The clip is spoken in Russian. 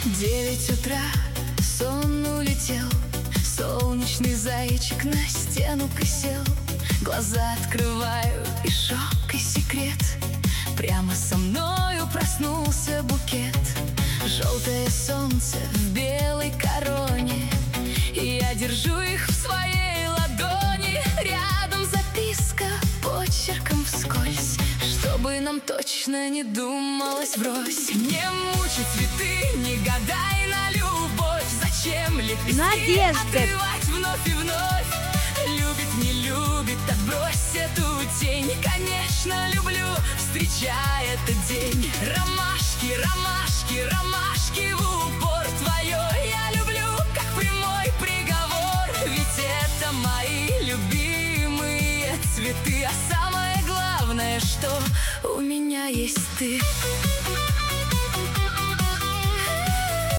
9 утра, сон улетел, солнечный зайчик на стену присел. Глаза открываю, и шок, и секрет. Прямо со мною проснулся букет. Желтое солнце в белой короне, и я держу их в своей ладони. Рядом записка почерком вскользь, чтобы нам точно не думалось врозь. Не мучай цветы, не гадай на любовь. Зачем лепестки отрывать вновь и вновь? Любит, не любит, отбрось эту тень. Конечно, люблю, встречая этот день. Ромашки, ромашки, ромашки в упор твое я люблю, как прямой приговор. Ведь это мои любимые цветы. А самое главное, что у меня есть ты.